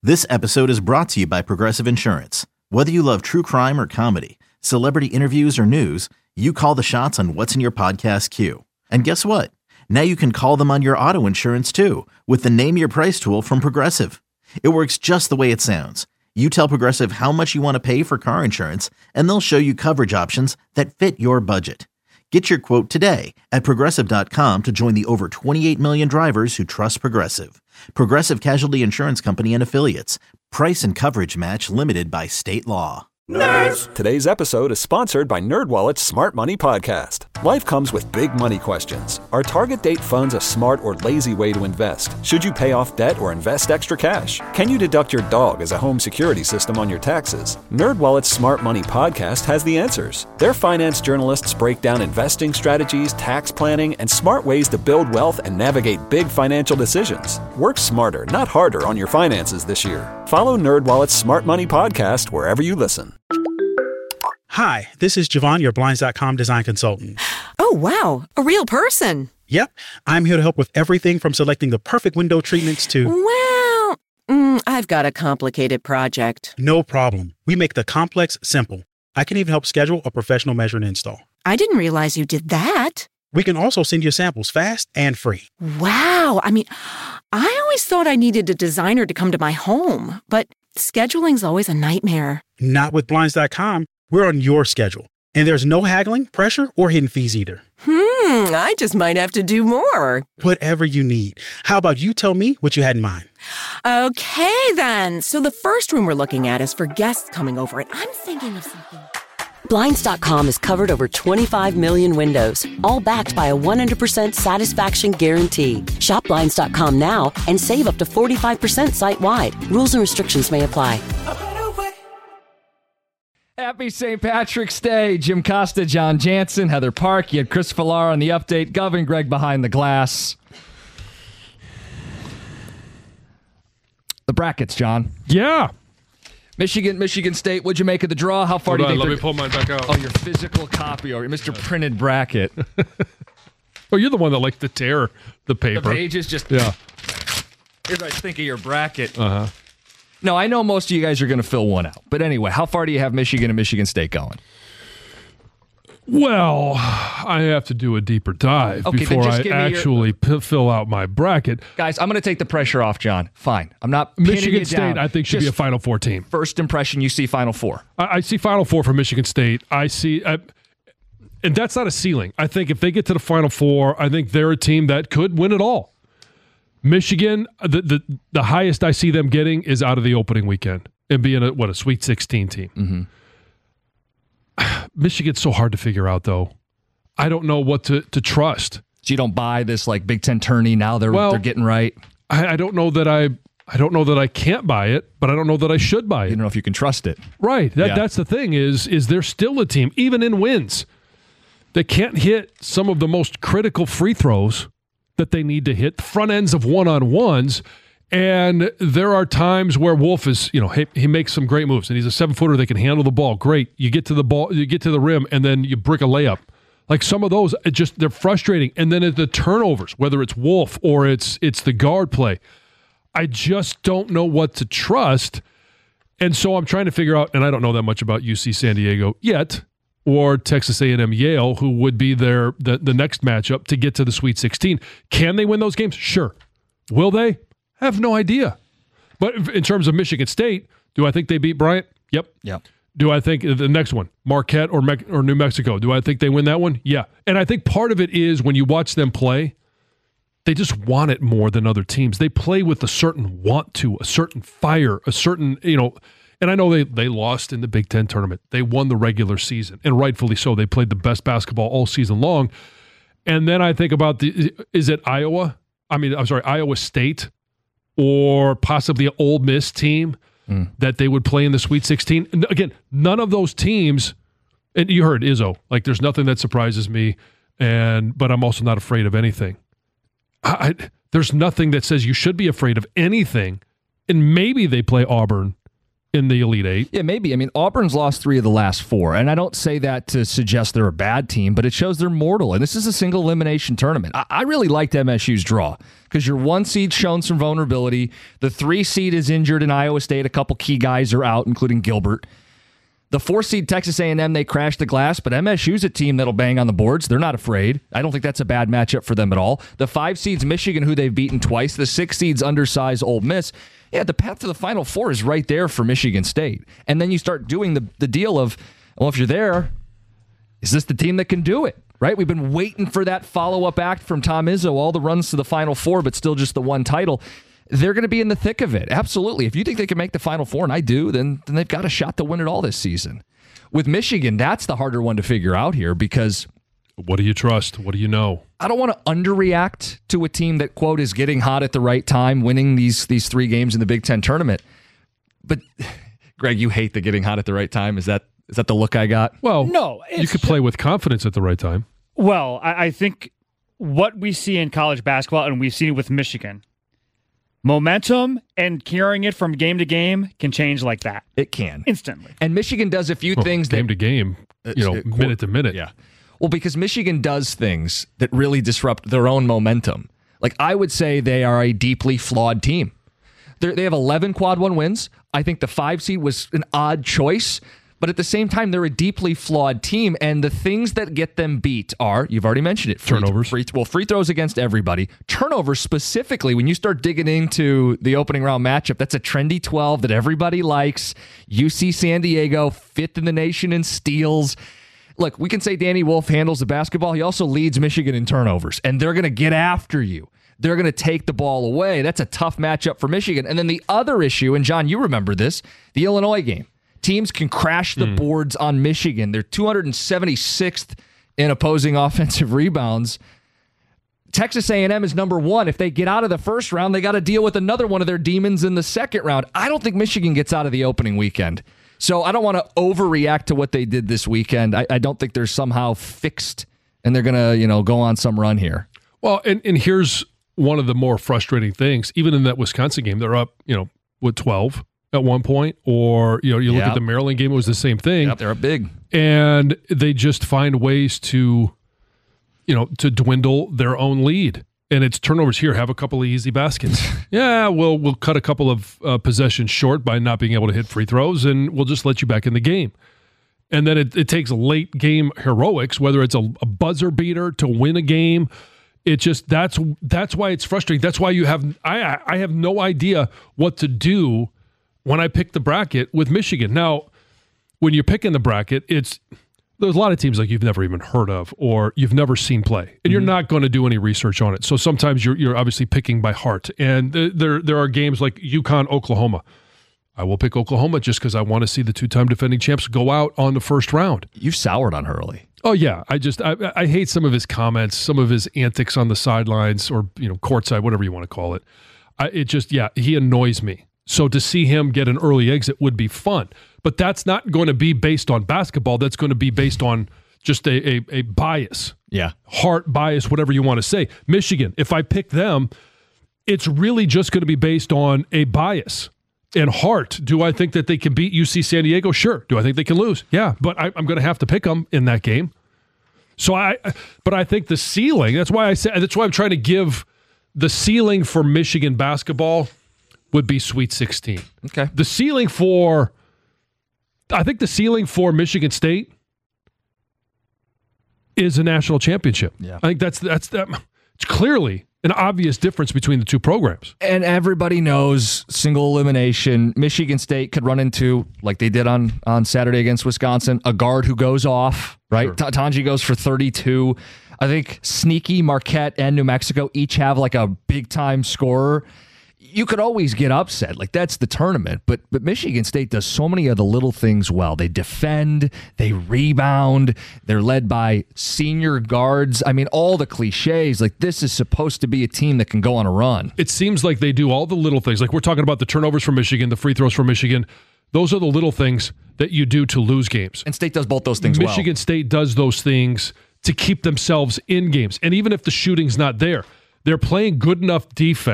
This episode is brought to you by Progressive Insurance. Whether you love true crime or comedy, celebrity interviews or news, you call the shots on what's in your podcast queue. And guess what? Now you can call them on your auto insurance too with the Name Your Price tool from Progressive. It works just the way it sounds. You tell Progressive how much you want to pay for car insurance, and they'll show you coverage options that fit your budget. Get your quote today at Progressive.com to join the over 28 million drivers who trust Progressive. Progressive Casualty Insurance Company and Affiliates. Price and coverage match limited by state law. Nerds! Today's episode is sponsored by NerdWallet's Smart Money Podcast. Life comes with big money questions. Are target date funds a smart or lazy way to invest? Should you pay off debt or invest extra cash? Can you deduct your dog as a home security system on your taxes? NerdWallet's Smart Money Podcast has the answers. Their finance journalists break down investing strategies, tax planning, and smart ways to build wealth and navigate big financial decisions. Work smarter, not harder on your finances this year. Follow NerdWallet's Smart Money Podcast wherever you listen. Hi, this is Javon, your Blinds.com design consultant. Oh, wow. A real person. Yep. I'm here to help with everything from selecting the perfect window treatments to... Well, I've got a complicated project. No problem. We make the complex simple. I can even help schedule a professional measure and install. I didn't realize you did that. We can also send you samples fast and free. Wow. I always thought I needed a designer to come to my home, but scheduling's always a nightmare. Not with Blinds.com. We're on your schedule. And there's no haggling, pressure, or hidden fees either. I just might have to do more. Whatever you need. How about you tell me what you had in mind? Okay, then. So the first room we're looking at is for guests coming over, and I'm thinking of something. Blinds.com has covered over 25 million windows, all backed by a 100% satisfaction guarantee. Shop Blinds.com now and save up to 45% site-wide. Rules and restrictions may apply. Happy St. Patrick's Day. Jim Costa, John Jansen, Heather Park. You had Chris Villar on the update. Govin Greg behind the glass. The brackets, John. Yeah. Michigan State. What'd you make of the draw? How far do you think? Let me pull mine back out. Oh, your physical copy or Mr. Printed Bracket. Oh, you're the one that likes to tear the paper. The pages just. Yeah. Here's what I think of your bracket. Uh-huh. No, I know most of you guys are going to fill one out. But anyway, how far do you have Michigan and Michigan State going? Well, I have to do a deeper dive before I actually fill out my bracket. Guys, I'm going to take the pressure off, John. Fine. I'm not pinning Michigan you State, down. I think, should be a Final Four team. First impression, you see Final Four. I see Final Four for Michigan State. I see, and that's not a ceiling. I think if they get to the Final Four, I think they're a team that could win it all. Michigan, the highest I see them getting is out of the opening weekend and being a Sweet 16 team. Mm-hmm. Michigan's so hard to figure out, though. I don't know what to trust. So you don't buy this like Big Ten tourney now they're getting right. I don't know that I don't know that I can't buy it, but I don't know that I should buy it. You don't know if you can trust it. Right. That's the thing is they're still a team, even in wins, they can't hit some of the most critical free throws that they need to hit, the front ends of one-on-ones. And there are times where Wolf is, he makes some great moves, and he's a 7-footer that can handle the ball. Great. You get to the ball, you get to the rim, and then you brick a layup. Like some of those, they're frustrating. And then the turnovers, whether it's Wolf or it's the guard play, I just don't know what to trust. And so I'm trying to figure out, and I don't know that much about UC San Diego yet, or Texas A&M Yale, who would be the next matchup to get to the Sweet 16. Can they win those games? Sure. Will they? I have no idea. But in terms of Michigan State, do I think they beat Bryant? Yep. Do I think the next one, Marquette or New Mexico, do I think they win that one? Yeah. And I think part of it is when you watch them play, they just want it more than other teams. They play with a certain want to, a certain fire, a certain, and I know they lost in the Big Ten tournament. They won the regular season, and rightfully so. They played the best basketball all season long. And then I think about is it Iowa? Iowa State or possibly an Ole Miss team that they would play in the Sweet 16. And again, none of those teams, and you heard Izzo, like there's nothing that surprises me, but I'm also not afraid of anything. There's nothing that says you should be afraid of anything, and maybe they play Auburn in the Elite Eight. Yeah, maybe. I mean, Auburn's lost 3 of the last 4, and I don't say that to suggest they're a bad team, but it shows they're mortal, and this is a single elimination tournament. I really liked MSU's draw because your 1 seed shown some vulnerability. The 3 seed is injured in Iowa State. A couple key guys are out, including Gilbert. The 4 seed Texas A&M, they crashed the glass, but MSU's a team that'll bang on the boards. They're not afraid. I don't think that's a bad matchup for them at all. The 5 seed's Michigan, who they've beaten twice. The 6 seed's undersized Ole Miss. Yeah, the path to the Final Four is right there for Michigan State. And then you start doing the deal of, well, if you're there, is this the team that can do it? Right? We've been waiting for that follow-up act from Tom Izzo, all the runs to the Final Four, but still just the 1 title. They're going to be in the thick of it. Absolutely. If you think they can make the Final Four, and I do, then they've got a shot to win it all this season. With Michigan, that's the harder one to figure out here because... What do you trust? What do you know? I don't want to underreact to a team that, quote, is getting hot at the right time, winning these 3 games in the Big Ten tournament. But, Greg, you hate the getting hot at the right time. Is that the look I got? Well, no, you could play with confidence at the right time. Well, I think what we see in college basketball, and we've seen it with Michigan, momentum and carrying it from game to game can change like that. It can. Instantly. And Michigan does a few things game to game, minute to minute. Yeah. Well, because Michigan does things that really disrupt their own momentum. Like, I would say they are a deeply flawed team. They have 11 quad 1 wins. I think the 5 seed was an odd choice, but at the same time, they're a deeply flawed team, and the things that get them beat are, you've already mentioned it, turnovers. Free throws against everybody. Turnovers specifically, when you start digging into the opening round matchup, that's a trendy 12 that everybody likes. UC San Diego, 5th in the nation in steals. Look, we can say Danny Wolf handles the basketball. He also leads Michigan in turnovers, and they're going to get after you. They're going to take the ball away. That's a tough matchup for Michigan. And then the other issue, and John, you remember this, the Illinois game. Teams can crash the boards on Michigan. They're 276th in opposing offensive rebounds. Texas A&M is number 1. If they get out of the first round, they got to deal with another one of their demons in the second round. I don't think Michigan gets out of the opening weekend. So I don't want to overreact to what they did this weekend. I don't think they're somehow fixed and they're going to, go on some run here. Well, and here's one of the more frustrating things. Even in that Wisconsin game, they're up, with 12 at one point. Or, you look at the Maryland game, it was the same thing. Yep, they're up big. And they just find ways to dwindle their own lead. And it's turnovers here. Have a couple of easy baskets. Yeah, we'll cut a couple of possessions short by not being able to hit free throws, and we'll just let you back in the game. And then it takes late game heroics, whether it's a buzzer beater to win a game. It just that's why it's frustrating. That's why I have no idea what to do when I pick the bracket with Michigan. Now, when you're picking the bracket, there's a lot of teams like you've never even heard of or you've never seen play, and you're not going to do any research on it. So sometimes you're obviously picking by heart. And there are games like UConn, Oklahoma. I will pick Oklahoma just because I want to see the 2-time defending champs go out on the first round. You soured on Hurley. Oh yeah, I hate some of his comments, some of his antics on the sidelines or courtside, whatever you want to call it. He annoys me. So to see him get an early exit would be fun. But that's not going to be based on basketball. That's going to be based on just a bias. Yeah. Heart bias, whatever you want to say. Michigan, if I pick them, it's really just going to be based on a bias. And heart, do I think that they can beat UC San Diego? Sure. Do I think they can lose? Yeah, but I'm going to have to pick them in that game. But I think the ceiling, that's why I'm trying to give the ceiling for Michigan basketball would be Sweet 16. Okay. I think the ceiling for Michigan State is a national championship. Yeah. I think that's it's clearly an obvious difference between the two programs. And everybody knows single elimination. Michigan State could run into, like they did on Saturday against Wisconsin, a guard who goes off, right? Sure. Tanji goes for 32. I think Sneaky, Marquette, and New Mexico each have like a big-time scorer. You could always get upset. Like, that's the tournament. But Michigan State does so many of the little things well. They defend. They rebound. They're led by senior guards. I mean, all the cliches. Like, this is supposed to be a team that can go on a run. It seems like they do all the little things. Like, we're talking about the turnovers for Michigan, the free throws for Michigan. Those are the little things that you do to lose games. And State does both those things well. Michigan State does those things to keep themselves in games. And even if the shooting's not there, they're playing good enough defense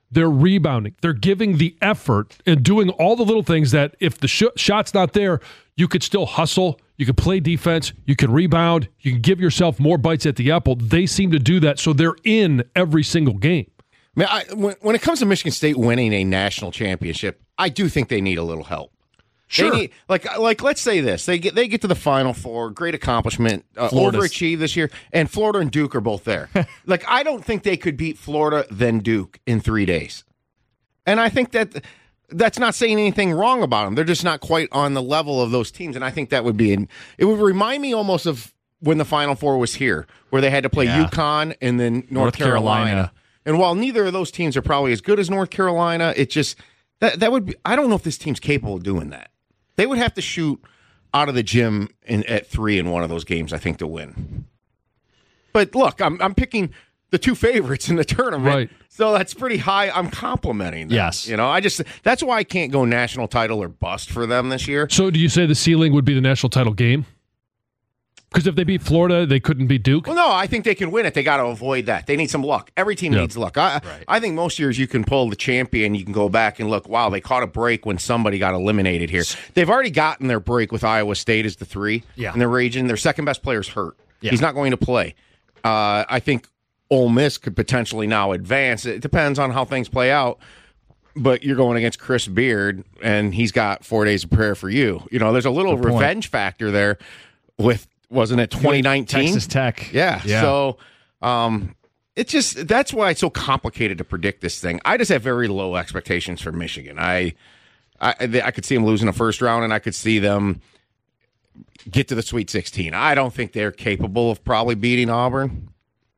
They're rebounding. They're giving the effort and doing all the little things that if the shot's not there, you could still hustle. You could play defense. You can rebound. You can give yourself more bites at the apple. They seem to do that, so they're in every single game. I mean, when it comes to Michigan State winning a national championship, I do think they need a little help. Sure. They need, like let's say this. They get to the Final Four, great accomplishment, overachieved this year, and Florida and Duke are both there. I don't think they could beat Florida then Duke in 3 days. And I think that's not saying anything wrong about them. They're just not quite on the level of those teams. And I think that would be it would remind me almost of when the Final Four was here, where they had to play UConn and then North Carolina. And while neither of those teams are probably as good as North Carolina, it just that would be, I don't know if this team's capable of doing that. They would have to shoot out of the gym at 3 in one of those games, I think, to win. But look, I'm picking the 2 favorites in the tournament, right? So that's pretty high. I'm complimenting them. Yes, that's why I can't go national title or bust for them this year. So, do you say the ceiling would be the national title game? Because if they beat Florida, they couldn't beat Duke? Well, no, I think they can win it. They got to avoid that. They need some luck. Every team needs luck. I think most years you can pull the champion. You can go back and look, wow, they caught a break when somebody got eliminated here. They've already gotten their break with Iowa State as the 3 in the region. Their second best player's hurt. Yeah. He's not going to play. I think Ole Miss could potentially now advance. It depends on how things play out. But you're going against Chris Beard, and he's got 4 days of prayer for you. There's a little revenge factor there with, wasn't it 2019? Texas Tech. Yeah. So it's just, that's why it's so complicated to predict this thing. I just have very low expectations for Michigan. I could see them losing the first round, and I could see them get to the Sweet 16. I don't think they're capable of probably beating Auburn.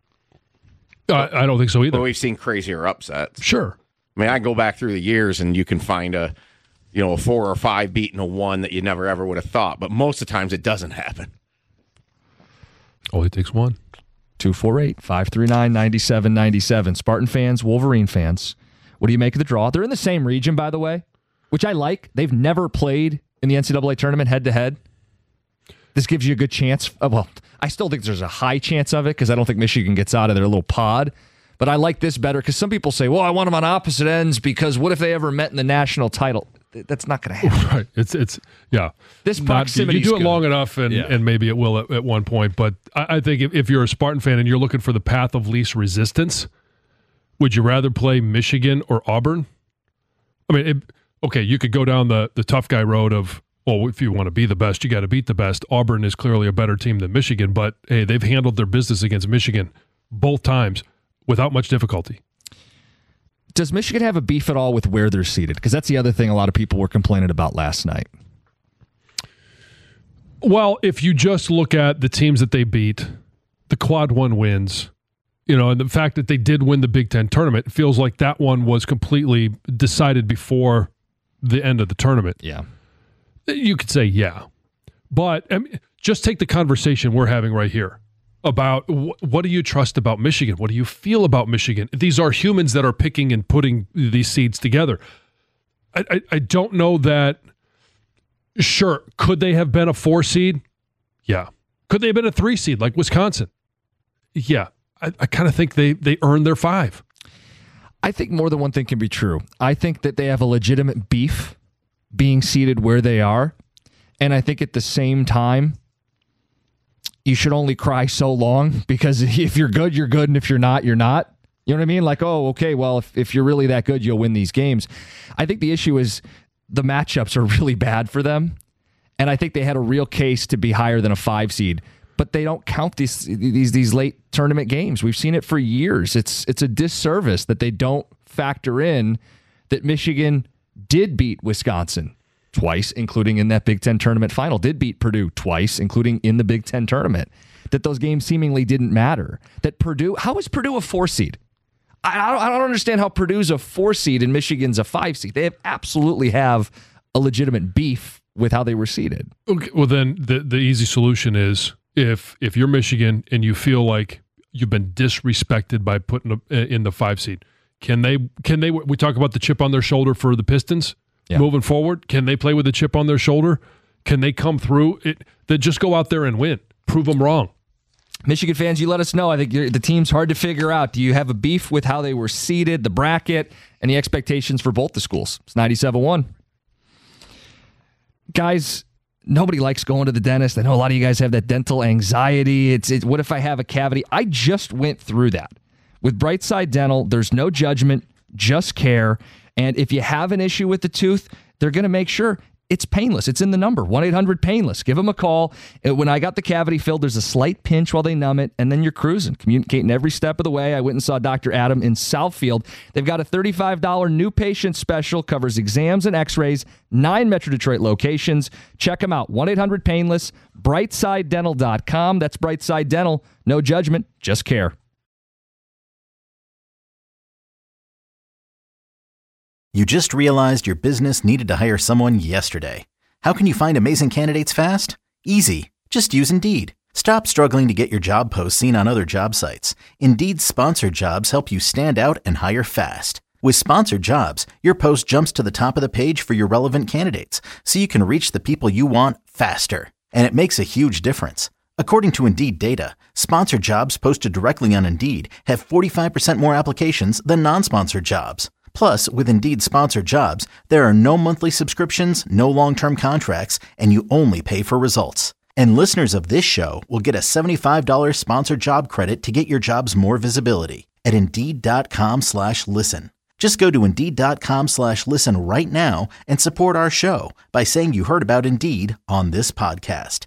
I don't think so either. But we've seen crazier upsets. Sure. I mean, I go back through the years, and you can find a 4 or 5 beating a 1 that you never ever would have thought. But most of the times, it doesn't happen. Only takes one. 248-539-9797. Spartan fans, Wolverine fans, what do you make of the draw? They're in the same region, by the way, which I like. They've never played in the NCAA tournament head-to-head. This gives you a good chance. I still think there's a high chance of it because I don't think Michigan gets out of their little pod. But I like this better because some people say, well, I want them on opposite ends because what if they ever met in the national title? That's not going to happen. Right. It's yeah. This proximity. You do it long enough, and maybe it will at one point. But I think if you're a Spartan fan and you're looking for the path of least resistance, would you rather play Michigan or Auburn? I mean, you could go down the tough guy road of, well, if you want to be the best, you got to beat the best. Auburn is clearly a better team than Michigan, but hey, they've handled their business against Michigan both times without much difficulty. Does Michigan have a beef at all with where they're seated? Because that's the other thing a lot of people were complaining about last night. Well, if you just look at the teams that they beat, the quad 1 wins, and the fact that they did win the Big Ten tournament, it feels like that one was completely decided before the end of the tournament. Yeah. You could say, yeah. But just take the conversation we're having right here about what do you trust about Michigan? What do you feel about Michigan? These are humans that are picking and putting these seeds together. I don't know that. Sure, could they have been a 4 seed? Yeah. Could they have been a 3 seed like Wisconsin? Yeah. I kind of think they earned their 5. I think more than one thing can be true. I think that they have a legitimate beef being seated where they are. And I think at the same time, you should only cry so long because if you're good, you're good. And if you're not, you're not. You know what I mean? Like, oh, okay, well, if you're really that good, you'll win these games. I think the issue is the matchups are really bad for them. And I think they had a real case to be higher than a 5 seed. But they don't count these late tournament games. We've seen it for years. It's a disservice that they don't factor in that Michigan did beat Wisconsin twice, including in that Big Ten tournament final, did beat Purdue twice, including in the Big Ten tournament, that those games seemingly didn't matter. That Purdue, how is Purdue a 4 seed? I don't understand how Purdue's a 4 seed and Michigan's a 5 seed. They absolutely have a legitimate beef with how they were seeded. Okay, well, then the easy solution is if you're Michigan and you feel like you've been disrespected by putting in the 5 seed, can they? We talk about the chip on their shoulder for the Pistons. Yeah. Moving forward, can they play with a chip on their shoulder? Can they come through it? They just go out there and win. Prove them wrong. Michigan fans, you let us know. I think the team's hard to figure out. Do you have a beef with how they were seeded, the bracket, and the expectations for both the schools? It's 97-1. Guys, nobody likes going to the dentist. I know a lot of you guys have that dental anxiety. It's what if I have a cavity? I just went through that. With Brightside Dental, there's no judgment, just care. And if you have an issue with the tooth, they're going to make sure it's painless. It's in the number, 1-800-PAINLESS. Give them a call. When I got the cavity filled, there's a slight pinch while they numb it, and then you're cruising, communicating every step of the way. I went and saw Dr. Adam in Southfield. They've got a $35 new patient special, covers exams and x-rays, 9 Metro Detroit locations. Check them out, 1-800-PAINLESS, BrightsideDental.com. That's Brightside Dental. No judgment, just care. You just realized your business needed to hire someone yesterday. How can you find amazing candidates fast? Easy. Just use Indeed. Stop struggling to get your job posts seen on other job sites. Indeed's sponsored jobs help you stand out and hire fast. With sponsored jobs, your post jumps to the top of the page for your relevant candidates, so you can reach the people you want faster. And it makes a huge difference. According to Indeed data, sponsored jobs posted directly on Indeed have 45% more applications than non-sponsored jobs. Plus, with Indeed sponsored jobs, there are no monthly subscriptions, no long-term contracts, and you only pay for results. And listeners of this show will get a $75 sponsored job credit to get your jobs more visibility at Indeed.com/listen. Just go to Indeed.com/listen right now and support our show by saying you heard about Indeed on this podcast.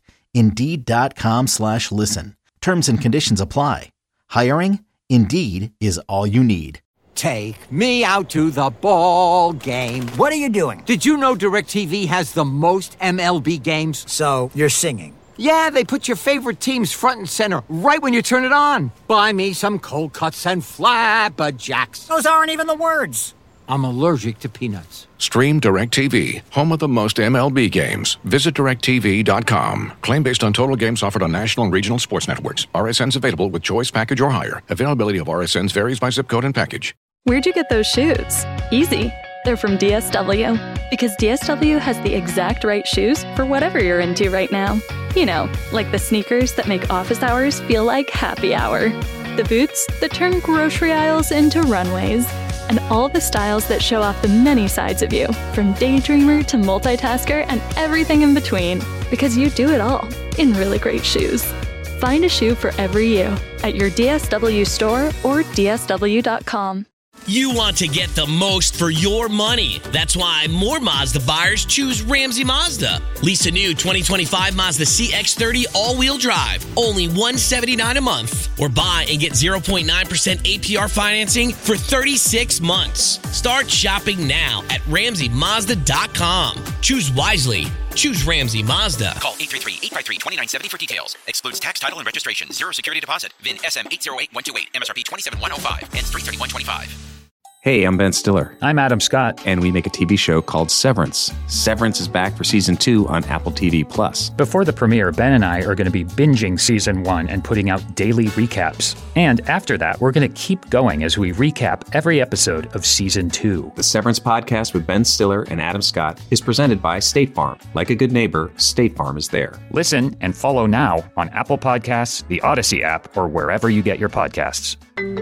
Indeed.com/listen. Terms and conditions apply. Hiring? Indeed is all you need. Take me out to the ball game. What are you doing? Did you know DirecTV has the most MLB games? So, you're singing. Yeah, they put your favorite teams front and center right when you turn it on. Buy me some cold cuts and flabberjacks. Those aren't even the words. I'm allergic to peanuts. Stream DirecTV, home of the most MLB games. Visit DirecTV.com. Claim based on total games offered on national and regional sports networks. RSNs available with choice package or higher. Availability of RSNs varies by zip code and package. Where'd you get those shoes? Easy. They're from DSW. Because DSW has the exact right shoes for whatever you're into right now. You know, like the sneakers that make office hours feel like happy hour. The boots that turn grocery aisles into runways. And all the styles that show off the many sides of you, from daydreamer to multitasker and everything in between. Because you do it all in really great shoes. Find a shoe for every you at your DSW store or DSW.com. You want to get the most for your money. That's why more Mazda buyers choose Ramsey Mazda. Lease a new 2025 Mazda CX-30 all-wheel drive, only $179 a month. Or buy and get 0.9% APR financing for 36 months. Start shopping now at RamseyMazda.com. Choose wisely. Choose Ramsey Mazda. Call 833-853-2970 for details. Excludes tax, title, and registration. Zero security deposit. VIN SM808128. MSRP 27105. Ends 3/31/25. Hey, I'm Ben Stiller. I'm Adam Scott. And we make a TV show called Severance. Severance is back for Season 2 on Apple TV+. Before the premiere, Ben and I are going to be binging Season 1 and putting out daily recaps. And after that, we're going to keep going as we recap every episode of Season 2. The Severance podcast with Ben Stiller and Adam Scott is presented by State Farm. Like a good neighbor, State Farm is there. Listen and follow now on Apple Podcasts, the Odyssey app, or wherever you get your podcasts.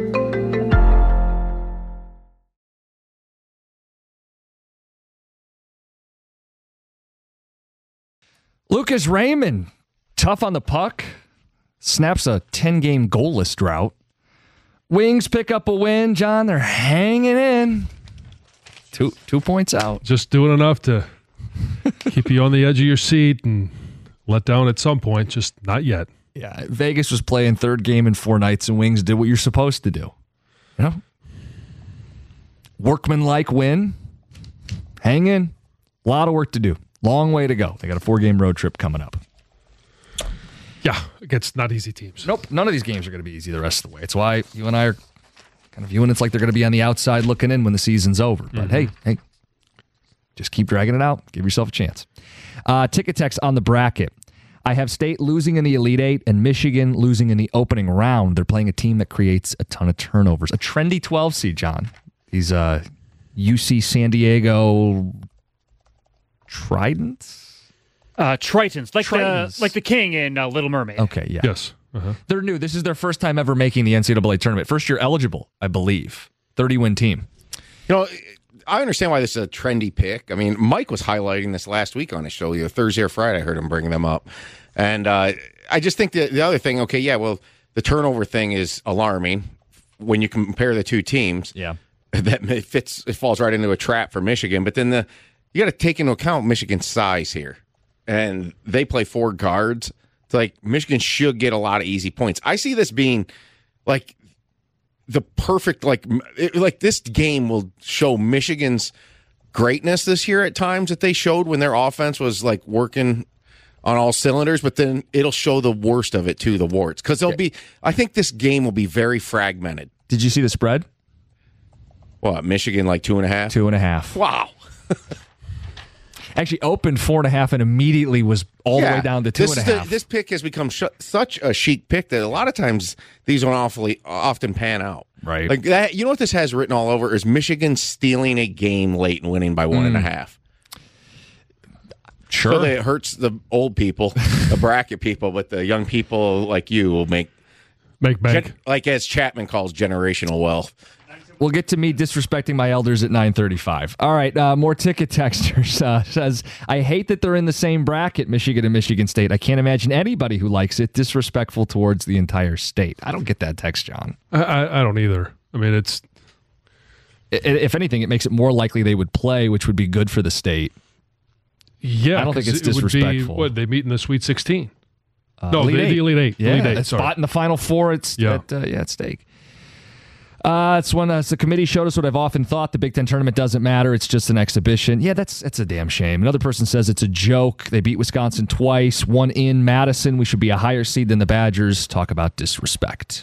Lucas Raymond, tough on the puck, snaps a 10-game goalless drought. Wings pick up a win, John. They're hanging in. Two points out. Just doing enough to keep you on the edge of your seat and let down at some point, just not yet. Yeah, Vegas was playing third game in 4 nights, and Wings did what you're supposed to do. You know? Workmanlike win. Hang in. A lot of work to do. Long way to go. They got a 4-game road trip coming up. Yeah, against not easy teams. Nope, none of these games are going to be easy the rest of the way. It's why you and I are kind of viewing it's like they're going to be on the outside looking in when the season's over. But hey, just keep dragging it out. Give yourself a chance. Ticket text on the bracket. I have State losing in the Elite Eight and Michigan losing in the opening round. They're playing a team that creates a ton of turnovers. A trendy 12 seed, John. These UC San Diego Tritons? Tritons, like the king in Little Mermaid. Okay, yeah. Yes. They're new. This is their first time ever making the NCAA tournament. First year eligible, I believe. 30-win team. You know, I understand why this is a trendy pick. I mean, Mike was highlighting this last week on his show, either Thursday or Friday. I heard him bring them up. And I just think the other thing, the turnover thing is alarming when you compare the two teams. Yeah. It falls right into a trap for Michigan. But then you got to take into account Michigan's size here. And they play 4 guards. It's like Michigan should get a lot of easy points. I see this being like the perfect, like this game will show Michigan's greatness this year at times that they showed when their offense was like working on all cylinders, but then it'll show the worst of it too, the warts. Because I think this game will be very fragmented. Did you see the spread? What, Michigan like 2.5? 2.5. Wow. Actually opened 4.5 and immediately was all the way down to 2.5. This pick has become such a chic pick that a lot of times these don't often pan out. Right. Like that. You know what this has written all over is Michigan stealing a game late and winning by 1.5. Sure. So it hurts the old people, the bracket people, but the young people like you will make bank. Like as Chapman calls generational wealth. We'll get to me disrespecting my elders at 9:35. All right, more ticket texters says, I hate that they're in the same bracket, Michigan and Michigan State. I can't imagine anybody who likes it disrespectful towards the entire state. I don't get that text, John. I don't either. I mean, it's... If anything, it makes it more likely they would play, which would be good for the state. Yeah. I don't think it's disrespectful. Would be, they meet in the Sweet 16? No, the Elite Eight. Yeah, Elite Eight, spot in the Final Four at stake. It's when the committee showed us what I've often thought. The Big Ten tournament doesn't matter. It's just an exhibition. Yeah, that's a damn shame. Another person says it's a joke. They beat Wisconsin twice, one in Madison. We should be a higher seed than the Badgers. Talk about disrespect.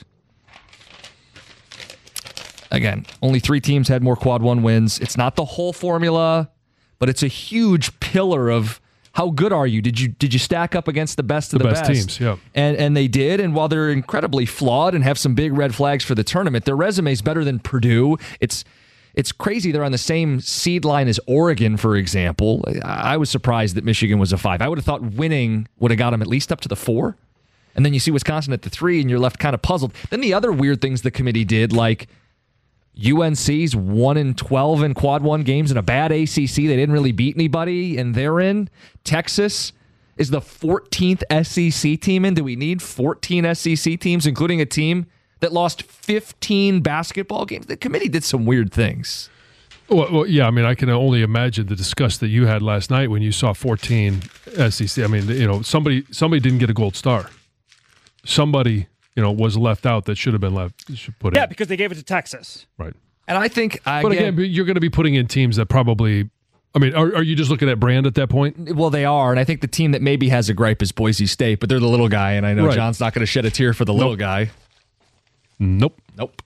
Again, only 3 teams had more quad 1 wins. It's not the whole formula, but it's a huge pillar of how good are you? Did you stack up against the best of the best teams? Yeah, and they did. And while they're incredibly flawed and have some big red flags for the tournament, their resume is better than Purdue. It's crazy. They're on the same seed line as Oregon, for example. I was surprised that Michigan was a 5. I would have thought winning would have got them at least up to the 4. And then you see Wisconsin at the 3, and you're left kind of puzzled. Then the other weird things the committee did, like UNC's 1-12 in quad 1 games in a bad ACC. They didn't really beat anybody, and they're in. Texas is the 14th SEC team in. Do we need 14 SEC teams, including a team that lost 15 basketball games? The committee did some weird things. Well, yeah, I mean, I can only imagine the disgust that you had last night when you saw 14 SEC. I mean, somebody didn't get a gold star. Somebody... was left out that should have been left. Should put in. Yeah, because they gave it to Texas. Right. And I think, but again, you're going to be putting in teams that probably. I mean, are you just looking at brand at that point? Well, they are, and I think the team that maybe has a gripe is Boise State, but they're the little guy, and I know John's not going to shed a tear for the little guy. Nope.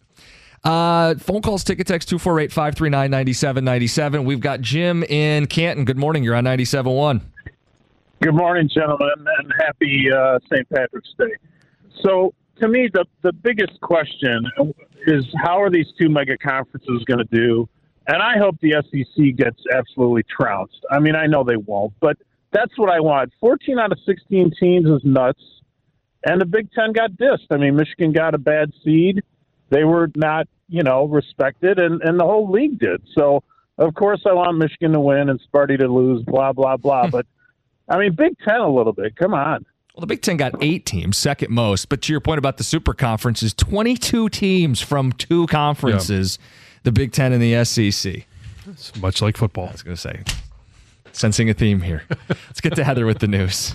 Phone calls, ticket text 248-539-9797. We've got Jim in Canton. Good morning. You're on 97.1. Good morning, gentlemen, and happy St. Patrick's Day. So, to me, the biggest question is how are these 2 mega conferences going to do? And I hope the SEC gets absolutely trounced. I mean, I know they won't, but that's what I want. 14 out of 16 teams is nuts, and the Big Ten got dissed. I mean, Michigan got a bad seed. They were not, respected, and the whole league did. So, of course, I want Michigan to win and Sparty to lose, blah, blah, blah. But, I mean, Big Ten a little bit. Come on. Well, the Big Ten got 8 teams, second most. But to your point about the super conferences, 22 teams from 2 conferences, the Big Ten and the SEC. It's much like football. I was going to say, sensing a theme here. Let's get to Heather with the news.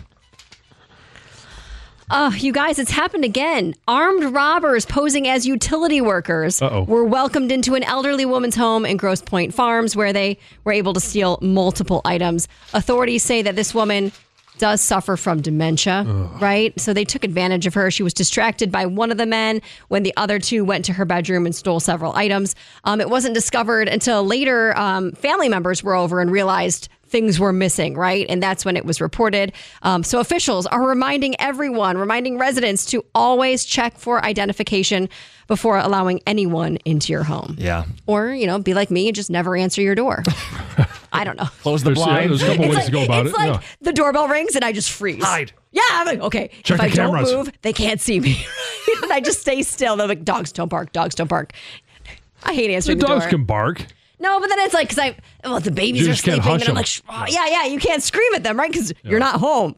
You guys, it's happened again. Armed robbers posing as utility workers were welcomed into an elderly woman's home in Grosse Pointe Farms where they were able to steal multiple items. Authorities say that this woman does suffer from dementia, right? So they took advantage of her. She was distracted by one of the men when the other 2 went to her bedroom and stole several items. It wasn't discovered until later. Family members were over and realized things were missing, right? And that's when it was reported. So officials are reminding residents to always check for identification before allowing anyone into your home. Yeah. Or, be like me and just never answer your door. I don't know. Close the blind. There's a couple ways to go about it. It's like the doorbell rings and I just freeze. Hide. Yeah, I'm like, okay. Check if I the cameras. don't move, they can't see me. And I just stay still. They're like, dogs don't bark. Dogs don't bark. I hate answering the door. Dogs can bark. No, but then it's like, because the babies You are just can't sleeping. hush And I'm like, yeah, you can't scream at them, right? Because you're not home.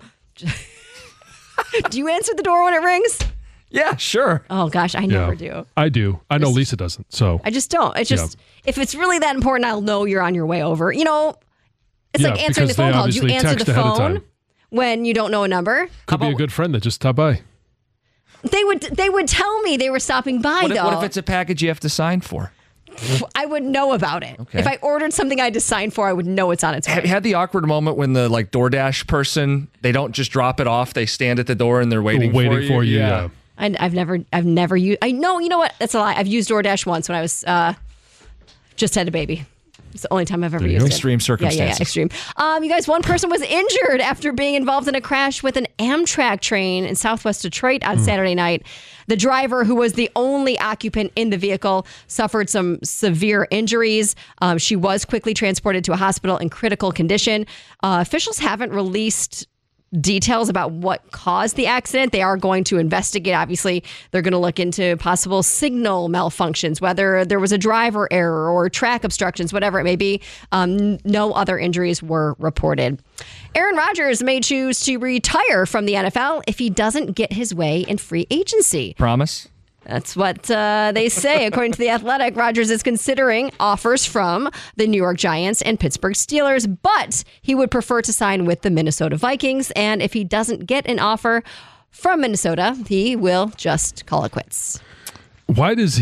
Do you answer the door when it rings? Yeah, sure. Oh, gosh, I never do. I do. I know Lisa doesn't. So I just don't. It's just, if it's really that important, I'll know you're on your way over. You know, it's like answering the phone call. Do you answer the phone when you don't know a number? Could be a good friend that just stopped by. They would tell me they were stopping by, though. What if it's a package you have to sign for? I would know about it. Okay. If I ordered something I had to sign for, I would know it's on its way. Have you had the awkward moment when the DoorDash person, they don't just drop it off, they stand at the door and they're waiting for you? Yeah. I've never used. You know what? That's a lie. I've used DoorDash once when I was just had a baby. It's the only time I've ever used it. Extreme circumstances. Yeah, extreme. You guys, one person was injured after being involved in a crash with an Amtrak train in Southwest Detroit on Saturday night. The driver, who was the only occupant in the vehicle, suffered some severe injuries. She was quickly transported to a hospital in critical condition. Officials haven't released details about what caused the accident. They are going to investigate. Obviously, they're going to look into possible signal malfunctions, whether there was a driver error or track obstructions, whatever it may be. No other injuries were reported. Aaron Rodgers may choose to retire from the NFL if he doesn't get his way in free agency. Promise? That's what they say. According to The Athletic, Rodgers is considering offers from the New York Giants and Pittsburgh Steelers, but he would prefer to sign with the Minnesota Vikings. And if he doesn't get an offer from Minnesota, he will just call it quits. Why is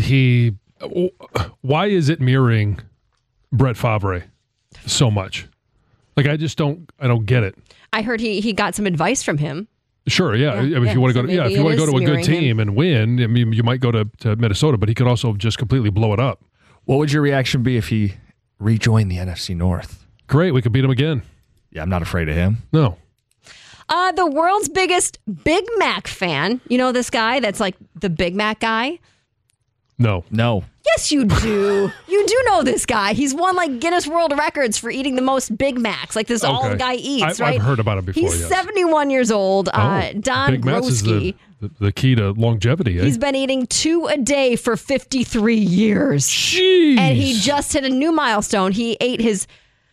it mirroring Brett Favre so much? Like, I don't get it. I heard he got some advice from him. Sure, yeah. I mean, if you want to go to a good team and win, I mean, you might go to Minnesota, but he could also just completely blow it up. What would your reaction be if he rejoined the NFC North? Great, we could beat him again. Yeah, I'm not afraid of him. No. The world's biggest Big Mac fan. You know this guy that's like the Big Mac guy? No. Yes, you do. You do know this guy. He's won like Guinness World Records for eating the most Big Macs. Like this, all the guy eats, right? I've heard about him before. He's 71 years old. Don Big Macs is the key to longevity. He's been eating 2 a day for 53 years. Jeez. And he just hit a new milestone. He ate his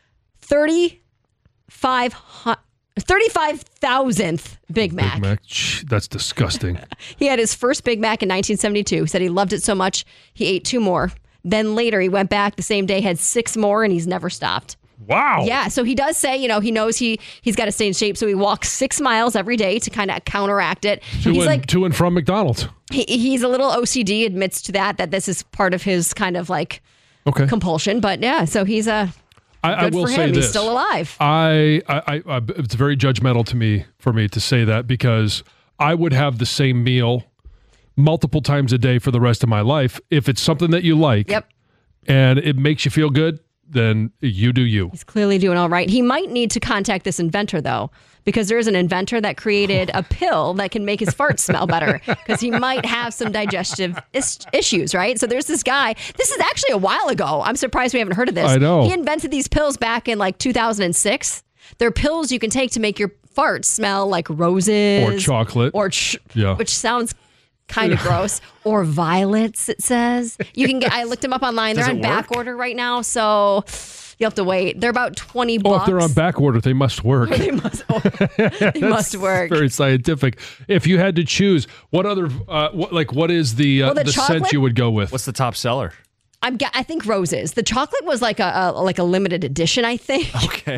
35,000th Big Mac. That's disgusting. He had his first Big Mac in 1972. He said he loved it so much, he ate 2 more. Then later, he went back the same day, had 6 more, and he's never stopped. Wow. Yeah, so he does say, he knows he's got to stay in shape, so he walks 6 miles every day to kind of counteract it. To and from McDonald's. He's a little OCD, admits to that this is part of his kind of like compulsion. But yeah, so he's a... I will say this. He's still alive. It's very judgmental for me to say that, because I would have the same meal multiple times a day for the rest of my life. If it's something that you like and it makes you feel good, then you do you. He's clearly doing all right. He might need to contact this inventor, though, because there's an inventor that created a pill that can make his farts smell better, because he might have some digestive issues, right? So there's this guy. This is actually a while ago. I'm surprised we haven't heard of this. I know. He invented these pills back in like 2006. They're pills you can take to make your farts smell like roses. Or chocolate. Which sounds kind of gross. Or violets, it says. You can get. I looked them up online. They're on back order right now, so you'll have to wait. They're about $20. Oh, if they're on back order, they must work. They must work. Very scientific. If you had to choose, what other what is the scent you would go with? What's the top seller? I think roses. The chocolate was like a limited edition, I think. Okay.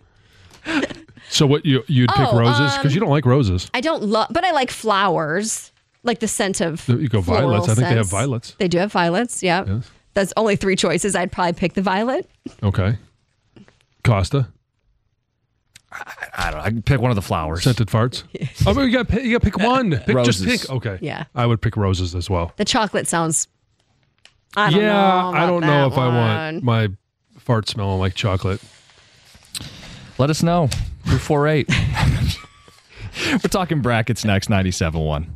So what you'd pick roses, because you don't like roses. I don't love, but I like flowers. Like the scent of you go violets. I think they have violets. They do have violets. Yeah, yes. That's only 3 choices. I'd probably pick the violet. Okay. Costa. I don't know. I can pick one of the flowers. Scented farts. Oh, but you got to pick one. Roses. Just pick. Okay. Yeah. I would pick roses as well. The chocolate sounds. I don't know if I want my fart smelling like chocolate. Let us know. 248. We're talking brackets next. 97.1.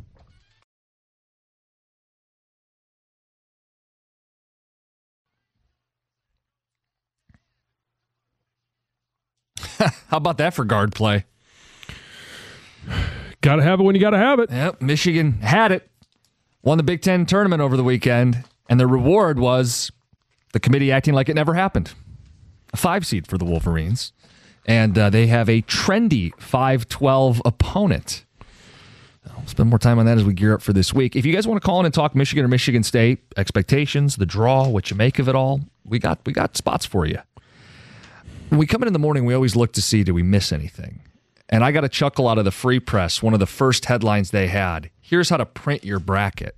How about that for guard play? Got to have it when you got to have it. Yep, Michigan had it. Won the Big Ten tournament over the weekend, and the reward was the committee acting like it never happened. A 5 seed for the Wolverines, and they have a trendy 5-12 opponent. I'll spend more time on that as we gear up for this week. If you guys want to call in and talk Michigan or Michigan State, expectations, the draw, what you make of it all, we got spots for you. When we come in the morning, we always look to see, do we miss anything? And I got a chuckle out of the Free Press, one of the first headlines they had. Here's how to print your bracket.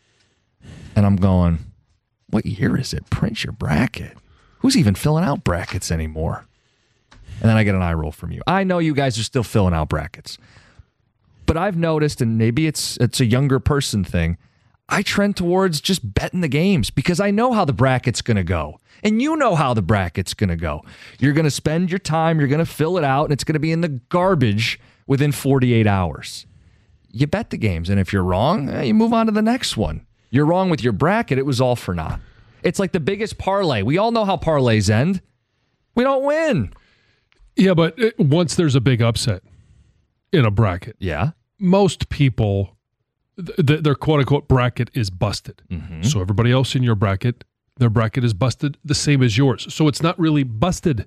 And I'm going, what year is it? Print your bracket? Who's even filling out brackets anymore? And then I get an eye roll from you. I know you guys are still filling out brackets. But I've noticed, and maybe it's a younger person thing, I trend towards just betting the games because I know how the bracket's going to go. And you know how the bracket's going to go. You're going to spend your time, you're going to fill it out, and it's going to be in the garbage within 48 hours. You bet the games, and if you're wrong, you move on to the next one. You're wrong with your bracket, it was all for naught. It's like the biggest parlay. We all know how parlays end. We don't win. Yeah, but once there's a big upset in a bracket, most people, their quote-unquote bracket is busted. Mm-hmm. So everybody else in your bracket, their bracket is busted the same as yours. So it's not really busted.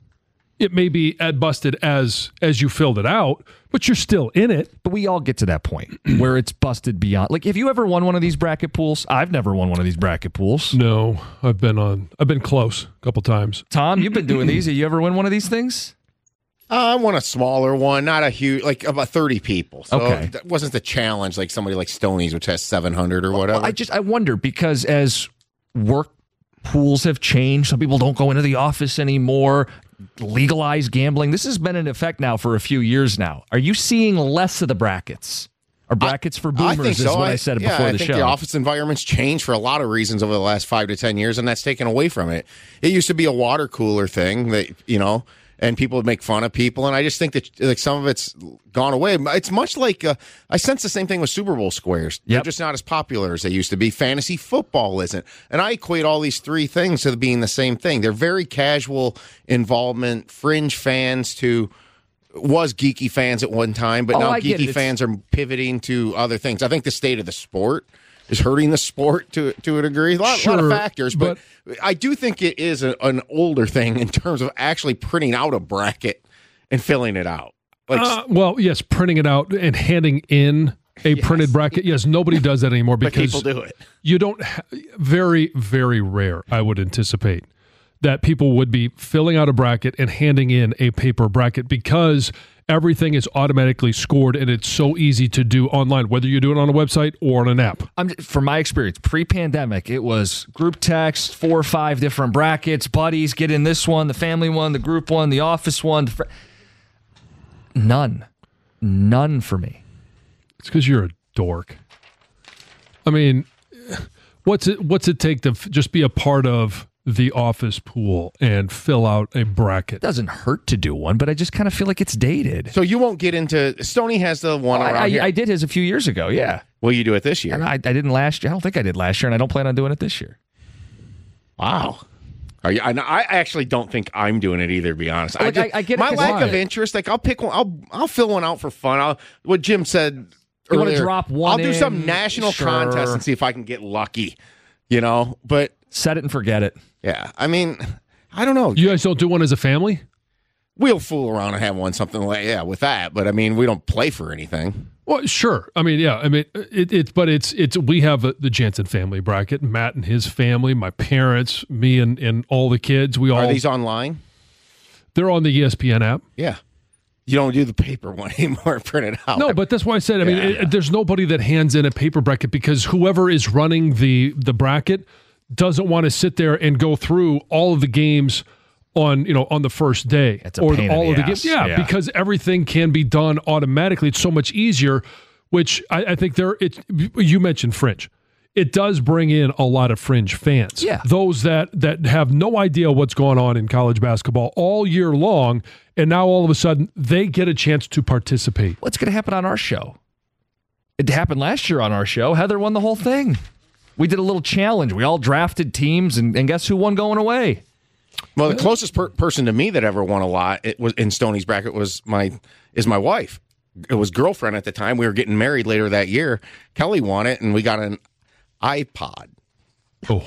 It may be as busted as you filled it out, but you're still in it. But we all get to that point where it's busted beyond. Like, have you ever won one of these bracket pools? I've never won one of these bracket pools. No, I've been close a couple times. Tom, you've been doing these. Have you ever win one of these things? I won a smaller one, not a huge, like about 30 people. So that wasn't the challenge like somebody like Stoney's, which has 700 or whatever. Well, I wonder because as work pools have changed, some people don't go into the office anymore. Legalized gambling. This has been in effect now for a few years now. Are you seeing less of the brackets? Or brackets for boomers, I think so. Is what I said before the show. I think the office environment's changed for a lot of reasons over the last 5 to 10 years, and that's taken away from it. It used to be a water cooler thing that, and people would make fun of people, and I just think that like some of it's gone away. It's much like I sense the same thing with Super Bowl squares. They're just not as popular as they used to be. Fantasy football isn't, and I equate all these three things to being the same thing. They're very casual involvement, fringe fans to was geeky fans at one time, but now geeky fans are pivoting to other things. I think the state of the sport is hurting the sport to a degree. A lot of factors, but I do think it is an older thing in terms of actually printing out a bracket and filling it out. Well, yes, printing it out and handing in a printed bracket. Yes, nobody does that anymore because people do it. You don't. Very, very rare, I would anticipate, that people would be filling out a bracket and handing in a paper bracket because everything is automatically scored, and it's so easy to do online, whether you do it on a website or on an app. From my experience, pre-pandemic, it was group text, 4 or 5 different brackets, buddies, get in this one, the family one, the group one, the office one. None for me. It's because you're a dork. I mean, what's it take to just be a part of the office pool and fill out a bracket? It doesn't hurt to do one, but I just kind of feel like it's dated. So you won't get into... Stoney has the one around here. I did his a few years ago, yeah. Will you do it this year? And I didn't last year. I don't think I did last year, and I don't plan on doing it this year. Wow. Are you? I actually don't think I'm doing it either, to be honest. I get it. My lack of interest, like I'll pick one, I'll fill one out for fun. What Jim said earlier. You want to drop one I'll do some national contest and see if I can get lucky, but... Set it and forget it. Yeah, I mean, I don't know. You guys don't do one as a family? We'll fool around and have one something like with that, but I mean, we don't play for anything. Well, sure. I mean, yeah. I mean, it's we have the Jansen family bracket. Matt and his family, my parents, me and all the kids. Are these online? They're on the ESPN app. Yeah. You don't do the paper one anymore, print it out. No, but that's why I said. I mean, there's nobody that hands in a paper bracket because whoever is running the bracket doesn't want to sit there and go through all of the games on the first day. It's a pain in the ass. Games. Yeah, because everything can be done automatically. It's so much easier, which I think you mentioned fringe. It does bring in a lot of fringe fans. Yeah. Those that have no idea what's going on in college basketball all year long, and now all of a sudden they get a chance to participate. What's going to happen on our show? It happened last year on our show. Heather won the whole thing. We did a little challenge. We all drafted teams, and guess who won going away? Well, the closest person to me that ever won a lot in Stoney's bracket is my wife. It was girlfriend at the time. We were getting married later that year. Kelly won it, and we got an iPod. I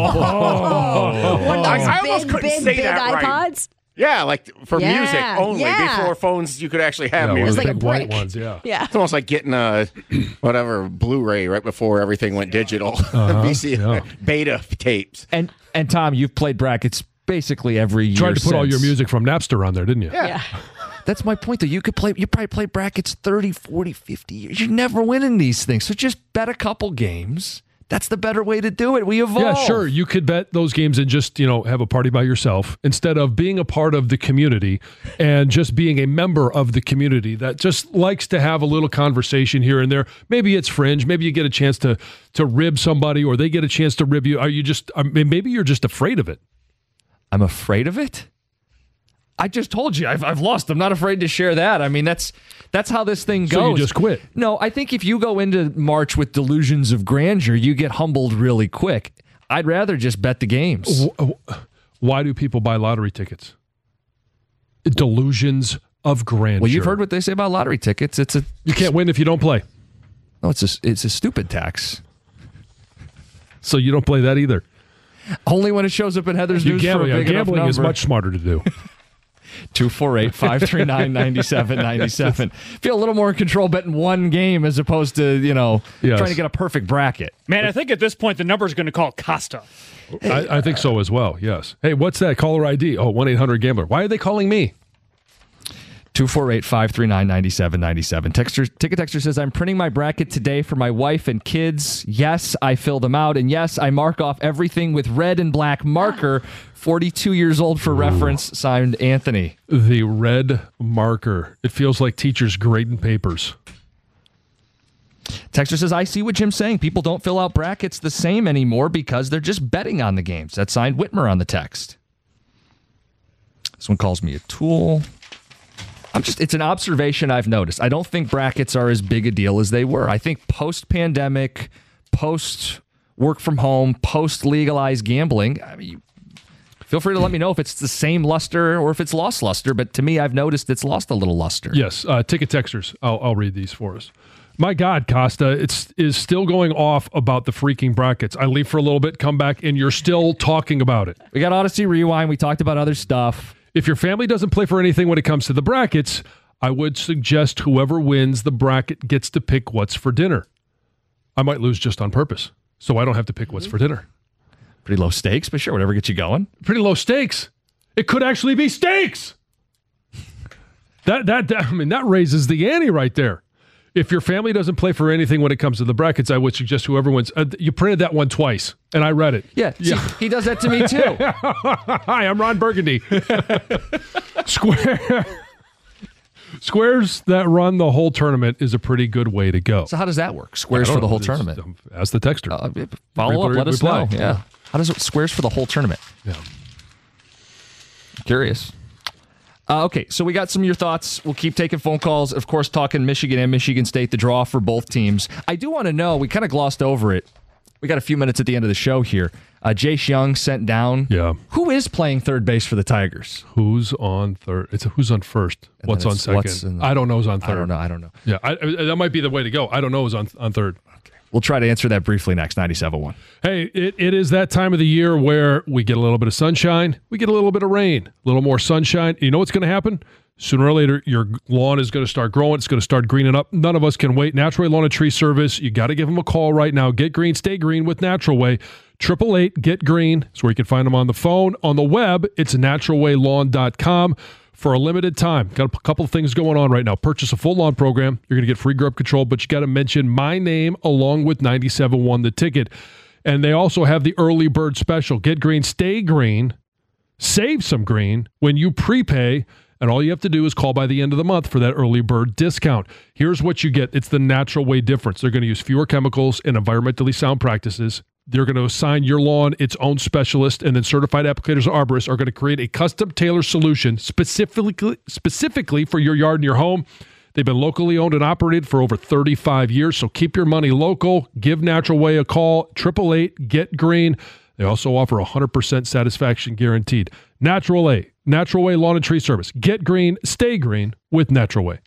almost couldn't say that right. iPods? Yeah, like for music only. Before phones, you could actually have music. It was like big a brick. white ones, yeah. It's almost like getting a Blu-ray right before everything went digital. Beta tapes. And Tom, you've played brackets basically every year. Tried to put all your music from Napster on there, didn't you? Yeah. That's my point, though. You probably play brackets 30, 40, 50 years. You're never winning these things. So just bet a couple games. That's the better way to do it. We evolve. Yeah, sure. You could bet those games and just, have a party by yourself instead of being a part of the community and just being a member of the community that just likes to have a little conversation here and there. Maybe it's fringe. Maybe you get a chance to rib somebody or they get a chance to rib you. Maybe you're just afraid of it. I'm afraid of it? I just told you I've lost. I'm not afraid to share that. I mean, that's how this thing goes. So you just quit? No, I think if you go into March with delusions of grandeur, you get humbled really quick. I'd rather just bet the games. Why do people buy lottery tickets? Delusions of grandeur. Well, you've heard what they say about lottery tickets. You can't win if you don't play. No, it's a stupid tax. So you don't play that either. Only when it shows up in Heather's News for a big enough number. Gambling is much smarter to do. 248-539-9797. Feel a little more in control betting one game as opposed to, trying to get a perfect bracket. Man, I think at this point the number is going to call Costa. I think so as well, yes. Hey, what's that? Caller ID. 1-800-GAMBLER. Why are they calling me? 248-539-9797. Ticket Texter says, I'm printing my bracket today for my wife and kids. Yes, I fill them out. And yes, I mark off everything with red and black marker. 42 years old for reference. Signed, Anthony. The red marker. It feels like teachers grading papers. Texter says, I see what Jim's saying. People don't fill out brackets the same anymore because they're just betting on the games. That's signed Whitmer on the text. This one calls me a tool. It's an observation I've noticed. I don't think brackets are as big a deal as they were. I think post-pandemic, post-work from home, post-legalized gambling, feel free to let me know if it's the same luster or if it's lost luster, but to me, I've noticed it's lost a little luster. Yes, Ticket Texters. I'll read these for us. My God, Costa, is still going off about the freaking brackets. I leave for a little bit, come back, and you're still talking about it. We got Odyssey Rewind. We talked about other stuff. If your family doesn't play for anything when it comes to the brackets, I would suggest whoever wins the bracket gets to pick what's for dinner. I might lose just on purpose, so I don't have to pick what's for dinner. Pretty low stakes, but sure, whatever gets you going. Pretty low stakes. It could actually be steaks. That raises the ante right there. If your family doesn't play for anything when it comes to the brackets, I would suggest whoever wins. You printed that one twice, and I read it. Yeah. See, he does that to me, too. Hi, I'm Ron Burgundy. Squares that run the whole tournament is a pretty good way to go. So how does that work? Squares for the whole tournament? Ask the texter. Follow up. Let us know. Yeah. How does it squares for the whole tournament? Yeah. Curious. Okay, so we got some of your thoughts. We'll keep taking phone calls. Of course, talking Michigan and Michigan State, the draw for both teams. I do want to know, we kind of glossed over it. We got a few minutes at the end of the show here. Jace Young sent down. Yeah. Who is playing third base for the Tigers? Who's on third? Who's on first? What's on second? I don't know who's on third. I don't know. Yeah, that might be the way to go. I don't know who's on third. Okay. We'll try to answer that briefly next, 97.1. Hey, it is that time of the year where we get a little bit of sunshine, we get a little bit of rain, a little more sunshine. You know what's going to happen? Sooner or later, your lawn is going to start growing. It's going to start greening up. None of us can wait. Natural Way Lawn and Tree Service. You got to give them a call right now. Get green, stay green with Natural Way. 888-GET-GREEN. That's where you can find them on the phone. On the web, it's naturalwaylawn.com. For a limited time, got a couple of things going on right now. Purchase a full lawn program. You're going to get free grub control, but you got to mention my name along with 97.1 The Ticket. And they also have the early bird special. Get green, stay green, save some green when you prepay. And all you have to do is call by the end of the month for that early bird discount. Here's what you get. It's the Natural Way difference. They're going to use fewer chemicals and environmentally sound practices. They're going to assign your lawn its own specialist, and then certified applicators or arborists are going to create a custom tailored solution specifically for your yard and your home. They've been locally owned and operated for over 35 years, so keep your money local. Give Natural Way a call, 888-GET-GREEN. They also offer 100% satisfaction guaranteed. Natural Way Lawn and Tree Service. Get green, stay green with Natural Way.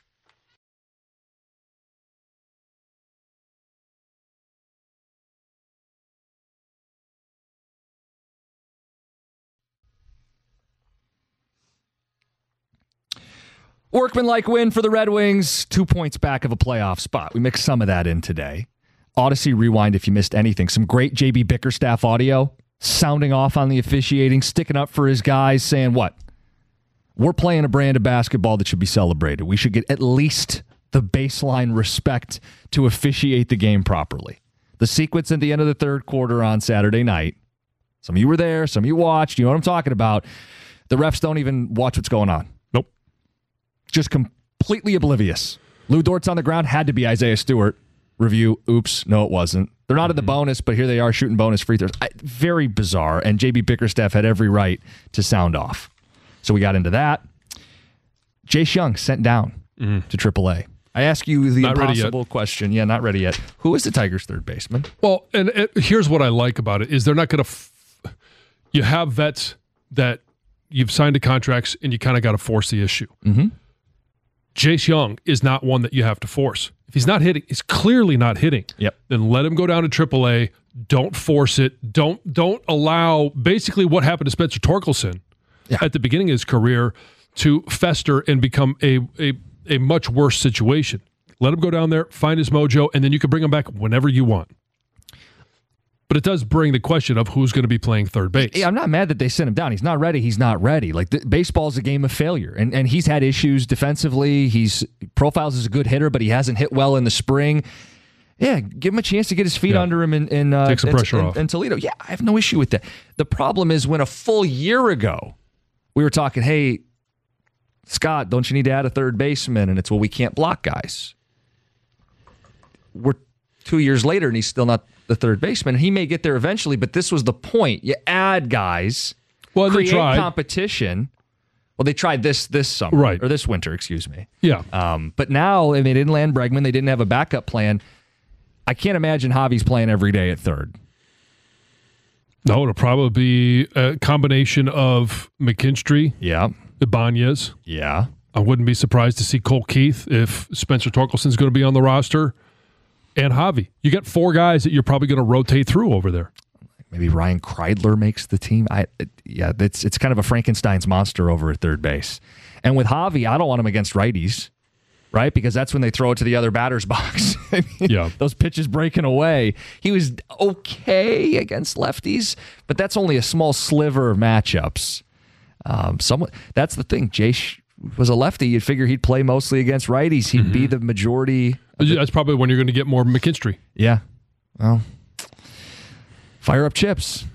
Workmanlike win for the Red Wings, 2 points back of a playoff spot. We mixed some of that in today. Odyssey Rewind if you missed anything. Some great JB Bickerstaff audio, sounding off on the officiating, sticking up for his guys, saying what? We're playing a brand of basketball that should be celebrated. We should get at least the baseline respect to officiate the game properly. The sequence at the end of the third quarter on Saturday night, some of you were there, some of you watched, you know what I'm talking about. The refs don't even watch what's going on. Nope. Just completely oblivious. Lou Dort's on the ground, had to be Isaiah Stewart. Review, oops, no it wasn't. They're not in the bonus, but here they are shooting bonus free throws. Very bizarre, and JB Bickerstaff had every right to sound off. So we got into that. Jace Young sent down to AAA. I ask you the impossible question. Yeah, not ready yet. Who is the Tigers' third baseman? Well, and here's what I like about it is they're not going to you have vets that you've signed to contracts and you kind of got to force the issue. Mm-hmm. Jace Young is not one that you have to force. If he's not hitting, he's clearly not hitting. Yep. Then let him go down to AAA. Don't force it. Don't allow basically what happened to Spencer Torkelson at the beginning of his career to fester and become a much worse situation. Let him go down there, find his mojo, and then you can bring him back whenever you want. But it does bring the question of who's going to be playing third base. Yeah, I'm not mad that they sent him down. He's not ready. He's not ready. Like baseball is a game of failure, and he's had issues defensively. He's profiles as a good hitter, but he hasn't hit well in the spring. Yeah, give him a chance to get his feet under him take some pressure off. in Toledo. Yeah, I have no issue with that. The problem is when a full year ago we were talking, hey, Scott, don't you need to add a third baseman? And it's, well, we can't block guys. We're 2 years later, and he's still not the third baseman. He may get there eventually, but this was the point. You add guys, create competition. Well, they tried this summer, right, or this winter, excuse me. Yeah. But now, and they didn't land Bregman. They didn't have a backup plan. I can't imagine Javi's playing every day at third. No, it'll probably be a combination of McKinstry, Ibanez. Yeah. I wouldn't be surprised to see Cole Keith if Spencer Torkelson's going to be on the roster. And Javi. You got four guys that you're probably going to rotate through over there. Maybe Ryan Kreidler makes the team. It's kind of a Frankenstein's monster over at third base. And with Javi, I don't want him against righties, right? Because that's when they throw it to the other batter's box. Those pitches breaking away. He was okay against lefties, but that's only a small sliver of matchups. That's the thing. Jace was a lefty. You'd figure he'd play mostly against righties. He'd be the majority. That's probably when you're going to get more McKinstry. Yeah. Well, fire up chips.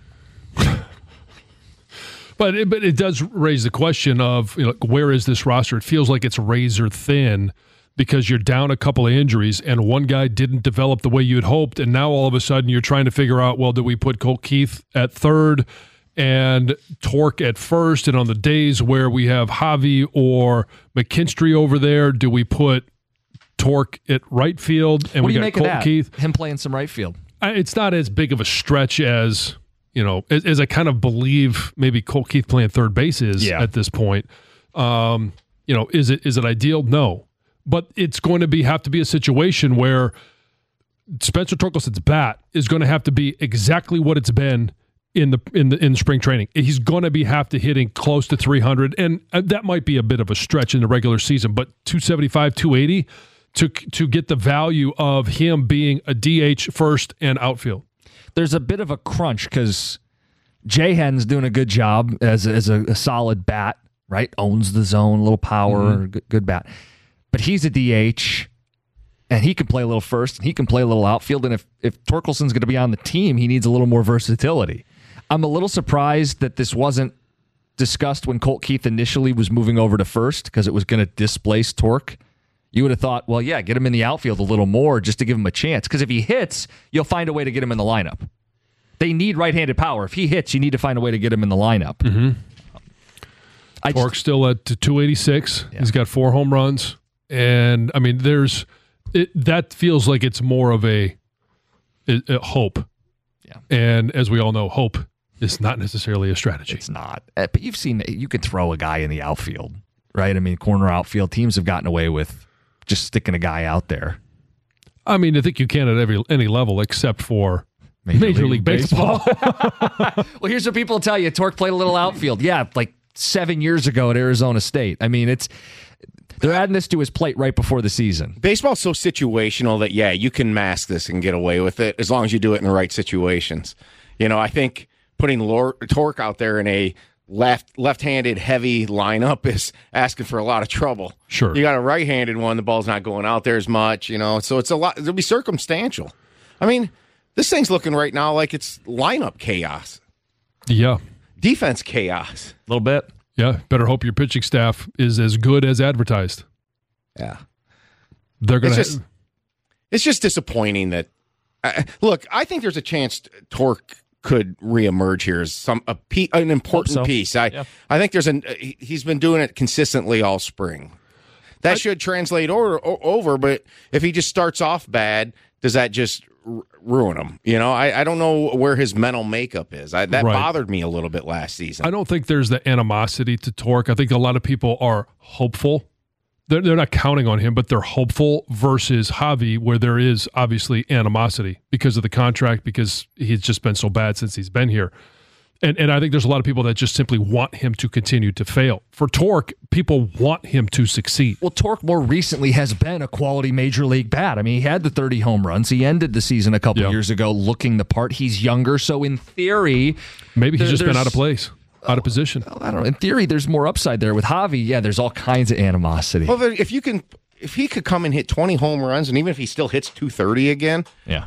But it does raise the question of, where is this roster? It feels like it's razor thin because you're down a couple of injuries and one guy didn't develop the way you had hoped, and now all of a sudden you're trying to figure out, well, do we put Cole Keith at third and Torque at first? And on the days where we have Javi or McKinstry over there, do we put Torque at right field? And what we do you got make Cole of that? Keith. Him playing some right field. It's not as big of a stretch as, as I kind of believe maybe Cole Keith playing third base is at this point. Is it ideal? No. But it's going to have to be a situation where Spencer Torkelson's bat is going to have to be exactly what it's been in spring training. He's going to have to hitting close to 300, and that might be a bit of a stretch in the regular season, but 275, 280 to get the value of him being a DH first and outfield. There's a bit of a crunch because Jahen's doing a good job as a solid bat, right? Owns the zone, a little power, good bat. But he's a DH, and he can play a little first, and he can play a little outfield. And if Torkelson's going to be on the team, he needs a little more versatility. I'm a little surprised that this wasn't discussed when Colt Keith initially was moving over to first because it was going to displace Torque. You would have thought, well, yeah, get him in the outfield a little more just to give him a chance. Because if he hits, you'll find a way to get him in the lineup. They need right-handed power. If he hits, you need to find a way to get him in the lineup. Torque's still at 286. Yeah. He's got 4 home runs. And, I mean, that feels like it's more of a hope. Yeah. And as we all know, hope is not necessarily a strategy. It's not. But you've seen, you can throw a guy in the outfield, right? I mean, corner outfield teams have gotten away with just sticking a guy out there. I mean, I think you can at any level except for Major League Baseball. Well, here's what people tell you. Torque played a little outfield. Yeah, like 7 years ago at Arizona State. I mean, they're adding this to his plate right before the season. Baseball's so situational that, yeah, you can mask this and get away with it as long as you do it in the right situations. You know, I think putting Torque out there in a left-handed heavy lineup is asking for a lot of trouble. Sure. You got a right-handed one, the ball's not going out there as much, you know, so it's a lot. It'll be circumstantial. I mean, this thing's looking right now like it's lineup chaos. Yeah. Defense chaos. A little bit. Yeah. Better hope your pitching staff is as good as advertised. Yeah. They're going to. It's just disappointing that. Look, I think there's a chance Torque could reemerge here as an important piece. I think he's been doing it consistently all spring. That should translate over, but if he just starts off bad, does that just ruin him? You know, I don't know where his mental makeup is. That bothered me a little bit last season. I don't think there's the animosity to Torque. I think a lot of people are hopeful. They're not counting on him, but they're hopeful versus Javi, where there is obviously animosity because of the contract, because he's just been so bad since he's been here. And I think there's a lot of people that just simply want him to continue to fail. For Torque, people want him to succeed. Well, Torque more recently has been a quality major league bat. I mean, he had the 30 home runs. He ended the season a couple years ago looking the part. He's younger, so in theory... Maybe he's just been out of place. Out of position. Well, I don't know. In theory, there's more upside there. With Javi, yeah, there's all kinds of animosity. Well, if he could come and hit 20 home runs, and even if he still hits 230 again,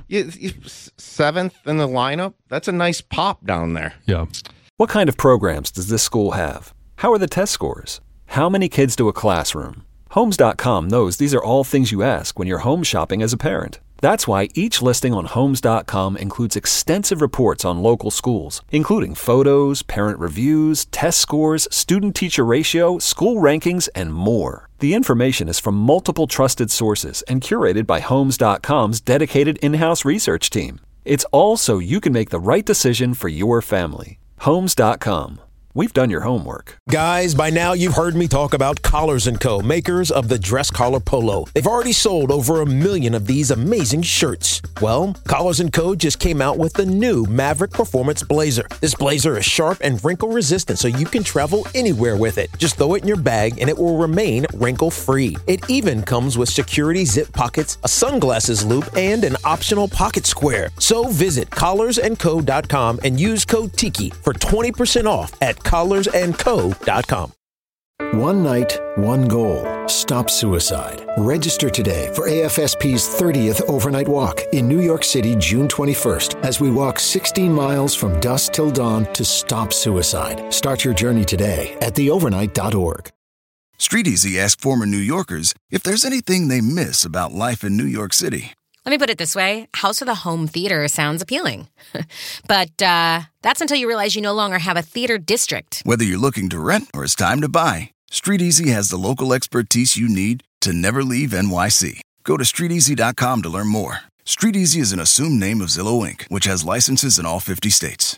seventh in the lineup, that's a nice pop down there. Yeah. What kind of programs does this school have? How are the test scores? How many kids do a classroom? Homes.com knows these are all things you ask when you're home shopping as a parent. That's why each listing on Homes.com includes extensive reports on local schools, including photos, parent reviews, test scores, student-teacher ratio, school rankings, and more. The information is from multiple trusted sources and curated by Homes.com's dedicated in-house research team. It's all so you can make the right decision for your family. Homes.com. We've done your homework. Guys, by now you've heard me talk about Collars & Co., makers of the dress collar polo. They've already sold over 1 million of these amazing shirts. Well, Collars & Co. just came out with the new Maverick Performance Blazer. This blazer is sharp and wrinkle resistant, so you can travel anywhere with it. Just throw it in your bag and it will remain wrinkle-free. It even comes with security zip pockets, a sunglasses loop, and an optional pocket square. So visit collarsandco.com and use code TIKI for 20% off at collarsandco.com. One night, one goal. Stop suicide. Register today for AFSP's 30th overnight walk in New York City, June 21st, as we walk 16 miles from dusk till dawn to stop suicide. Start your journey today at theovernight.org. StreetEasy asked former New Yorkers if there's anything they miss about life in New York City. Let me put it this way. House with a home theater sounds appealing. But that's until you realize you no longer have a theater district. Whether you're looking to rent or it's time to buy, StreetEasy has the local expertise you need to never leave NYC. Go to StreetEasy.com to learn more. StreetEasy is an assumed name of Zillow Inc., which has licenses in all 50 states.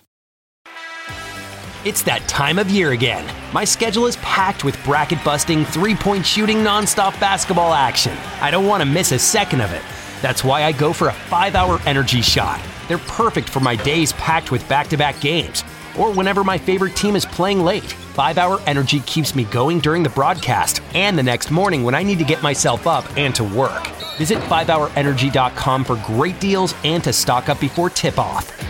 It's that time of year again. My schedule is packed with bracket-busting, three-point shooting, nonstop basketball action. I don't want to miss a second of it. That's why I go for a 5-hour energy shot. They're perfect for my days packed with back-to-back games, or whenever my favorite team is playing late. 5-hour energy keeps me going during the broadcast and the next morning when I need to get myself up and to work. Visit 5hourenergy.com for great deals and to stock up before tip-off.